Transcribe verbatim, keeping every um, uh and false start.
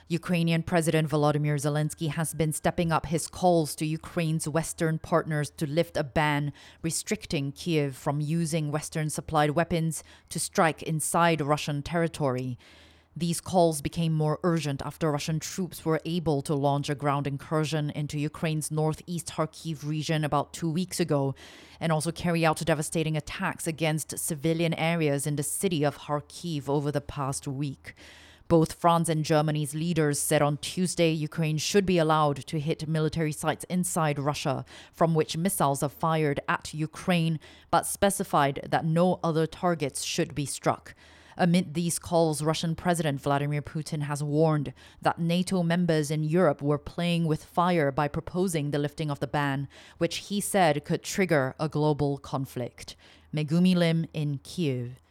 Ukrainian President Volodymyr Zelensky has been stepping up his calls to Ukraine's Western partners to lift a ban restricting Kyiv from using Western-supplied weapons to strike inside Russian territory. These calls became more urgent after Russian troops were able to launch a ground incursion into Ukraine's northeast Kharkiv region about two weeks ago, and also carry out devastating attacks against civilian areas in the city of Kharkiv over the past week. Both France and Germany's leaders said on Tuesday Ukraine should be allowed to hit military sites inside Russia from which missiles are fired at Ukraine, but specified that no other targets should be struck. Amid these calls, Russian President Vladimir Putin has warned that NATO members in Europe were playing with fire by proposing the lifting of the ban, which he said could trigger a global conflict. Megumi Lim in Kyiv.